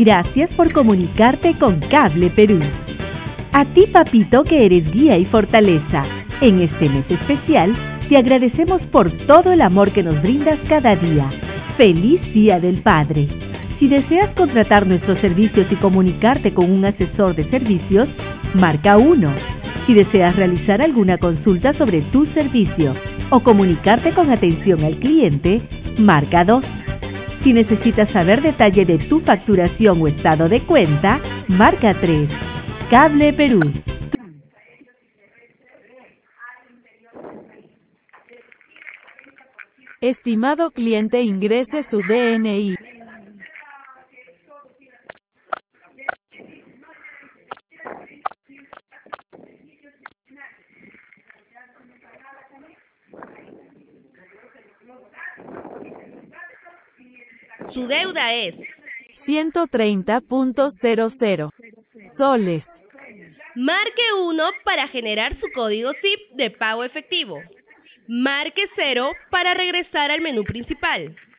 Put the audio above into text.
Gracias por comunicarte con Cable Perú. A ti, papito, que eres guía y fortaleza. En este mes especial, te agradecemos por todo el amor que nos brindas cada día. ¡Feliz Día del Padre! Si deseas contratar nuestros servicios y comunicarte con un asesor de servicios, marca 1. Si deseas realizar alguna consulta sobre tu servicio o comunicarte con atención al cliente, marca 2. Si necesitas saber detalle de tu facturación o estado de cuenta, marca 3. Cable Perú. Estimado cliente, ingrese su DNI. Su deuda es 130.00 soles. Marque 1 para generar su código SIP de pago efectivo. Marque 0 para regresar al menú principal.